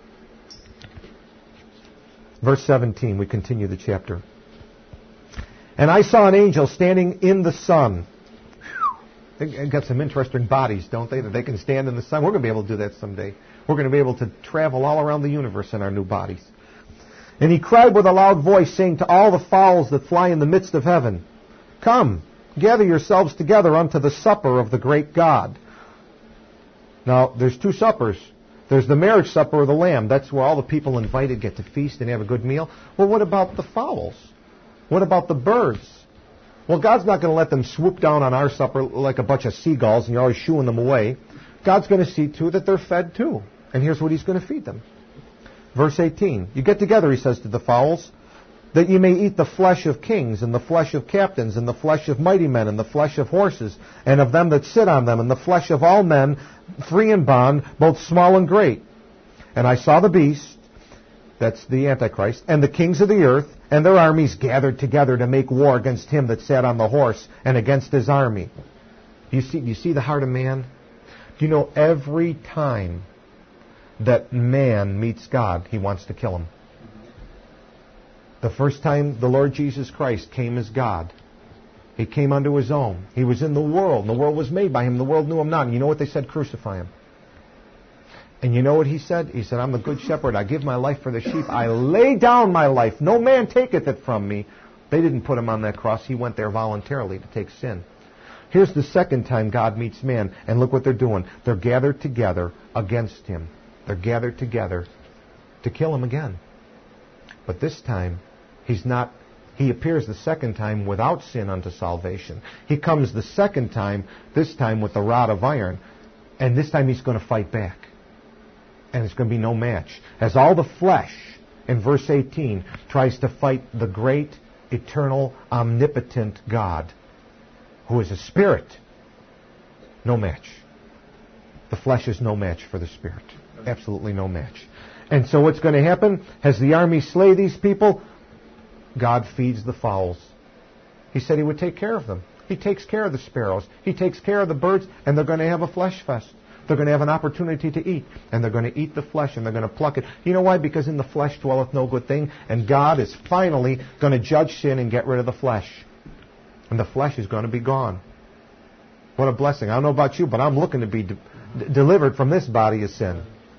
Verse seventeen, we continue the chapter. And I saw an angel standing in the sun. They've got some interesting bodies, don't they, that they can stand in the sun. We're going to be able to do that someday. We're going to be able to travel all around the universe in our new bodies. And he cried with a loud voice, saying to all the fowls that fly in the midst of heaven, "Come, gather yourselves together unto the supper of the great God." Now, there's two suppers. There's the marriage supper of the Lamb. That's where all the people invited get to feast and have a good meal. Well, what about the fowls? What about the birds? Well, God's not going to let them swoop down on our supper like a bunch of seagulls and you're always shooing them away. God's going to see to it that they're fed too. And here's what he's going to feed them. Verse eighteen. You get together, he says to the fowls, that you may eat the flesh of kings, and the flesh of captains, and the flesh of mighty men, and the flesh of horses, and of them that sit on them, and the flesh of all men, free and bond, both small and great. And I saw the beast, that's the Antichrist, and the kings of the earth, and their armies gathered together to make war against him that sat on the horse, and against his army. You see, you see the heart of man? Do you know every time that man meets God, he wants to kill him? The first time the Lord Jesus Christ came as God, he came unto his own. He was in the world, and the world was made by him. The world knew him not. And you know what they said? Crucify him. And you know what he said? He said, I'm the good shepherd. I give my life for the sheep. I lay down my life. No man taketh it from me. They didn't put him on that cross. He went there voluntarily to take sin. Here's the second time God meets man. And look what they're doing. They're gathered together against him. They're gathered together to kill him again. But this time, he's not, he appears the second time without sin unto salvation. He comes the second time, this time with the rod of iron. And this time he's going to fight back. And it's going to be no match. As all the flesh, in verse eighteen, tries to fight the great, eternal, omnipotent God, who is a spirit, no match. The flesh is no match for the spirit. Absolutely no match. And so what's going to happen? As the army slay these people, God feeds the fowls. He said he would take care of them. He takes care of the sparrows. He takes care of the birds, and they're going to have a flesh fest. They're going to have an opportunity to eat, and they're going to eat the flesh, and they're going to pluck it. You know why? Because in the flesh dwelleth no good thing, and God is finally going to judge sin and get rid of the flesh. And the flesh is going to be gone. What a blessing. I don't know about you, but I'm looking to be de- delivered from this body of sin.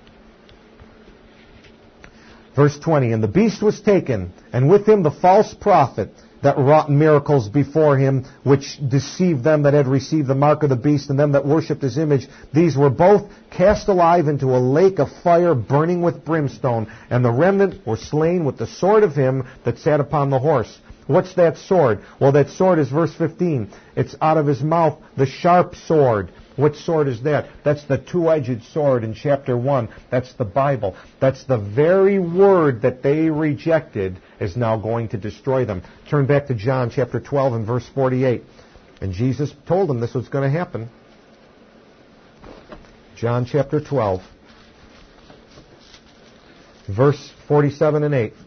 Verse twenty, and the beast was taken, and with him the false prophet that wrought miracles before him, which deceived them that had received the mark of the beast, and them that worshipped his image. These were both cast alive into a lake of fire burning with brimstone, and the remnant were slain with the sword of him that sat upon the horse. What's that sword? Well, that sword is verse fifteen. It's out of his mouth, the sharp sword. What sword is that? That's the two-edged sword in chapter one. That's the Bible. That's the very word that they rejected is now going to destroy them. Turn back to John chapter twelve and verse forty-eight. And Jesus told them this was going to happen. John chapter twelve, verse forty-seven and eight.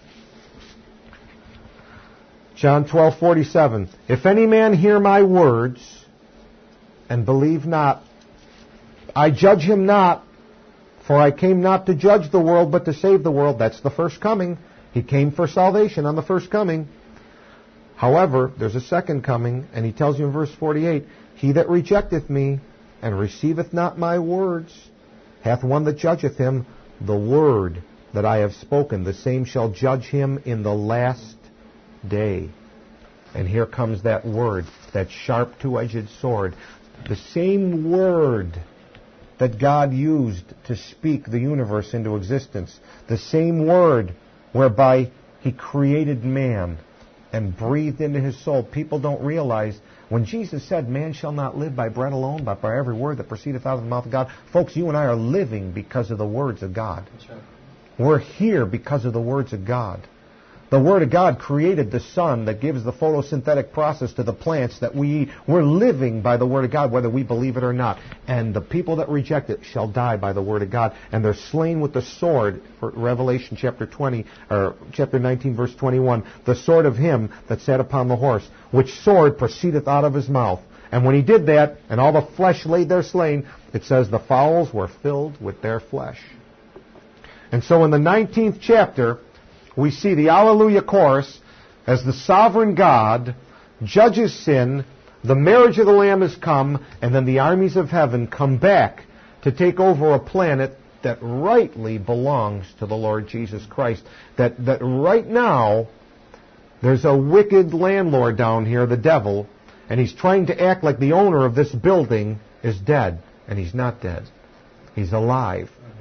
John twelve forty-seven. If any man hear my words and believe not, I judge him not, for I came not to judge the world, but to save the world. That's the first coming. He came for salvation on the first coming. However, there's a second coming, and he tells you in verse forty-eight, he that rejecteth me and receiveth not my words hath one that judgeth him. The word that I have spoken, the same shall judge him in the last day. And here comes that word, that sharp two-edged sword. The same word that God used to speak the universe into existence. The same word whereby he created man and breathed into his soul. People don't realize when Jesus said, man shall not live by bread alone, but by every word that proceedeth out of the mouth of God. Folks, you and I are living because of the words of God. That's right. We're here because of the words of God. The Word of God created the sun that gives the photosynthetic process to the plants that we eat. We're living by the Word of God, whether we believe it or not. And the people that reject it shall die by the Word of God. And they're slain with the sword, for Revelation chapter twenty, or chapter nineteen, verse twenty-one, the sword of him that sat upon the horse, which sword proceedeth out of his mouth. And when he did that, and all the flesh laid there slain, it says the fowls were filled with their flesh. And so in the nineteenth chapter, we see the Alleluia chorus as the sovereign God judges sin, the marriage of the Lamb has come, and then the armies of heaven come back to take over a planet that rightly belongs to the Lord Jesus Christ. That, that right now, there's a wicked landlord down here, the devil, and he's trying to act like the owner of this building is dead, and he's not dead. He's alive.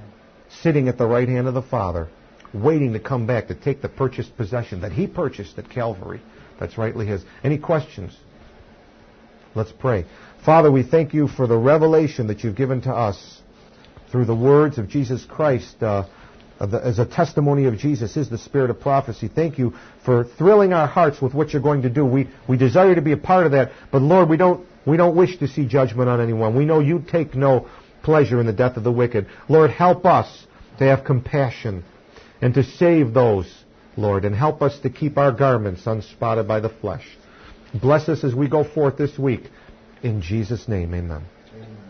sitting at the right hand of the Father, waiting to come back to take the purchased possession that He purchased at Calvary. That's rightly His. Any questions? Let's pray. Father, we thank You for the revelation that You've given to us through the words of Jesus Christ. Uh, as a testimony of Jesus is the spirit of prophecy. Thank You for thrilling our hearts with what You're going to do. We we desire to be a part of that, but Lord, we don't we don't wish to see judgment on anyone. We know You take no pleasure in the death of the wicked. Lord, help us to have compassion and to save those, Lord, and help us to keep our garments unspotted by the flesh. Bless us as we go forth this week. In Jesus' name, amen. Amen.